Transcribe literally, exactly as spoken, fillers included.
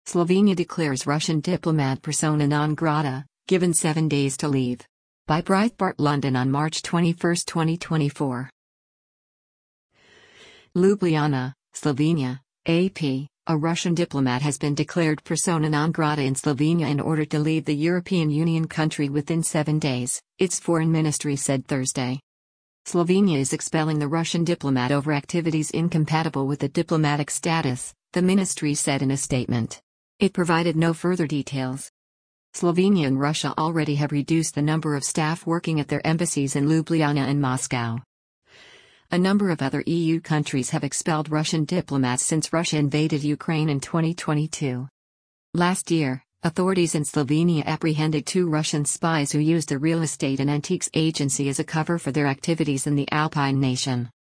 Slovenia declares Russian diplomat persona non grata, given seven days to leave. By Breitbart London on March twenty-first, twenty twenty-four. Ljubljana, Slovenia, A P. A Russian diplomat has been declared persona non grata in Slovenia in order to leave the European Union country within seven days, its foreign ministry said Thursday. Slovenia is expelling the Russian diplomat over activities incompatible with the diplomatic status, the ministry said in a statement. It provided no further details. Slovenia and Russia already have reduced the number of staff working at their embassies in Ljubljana and Moscow. A number of other E U countries have expelled Russian diplomats since Russia invaded Ukraine in twenty twenty-two. Last year, authorities in Slovenia apprehended two Russian spies who used the real estate and antiques agency as a cover for their activities in the Alpine nation.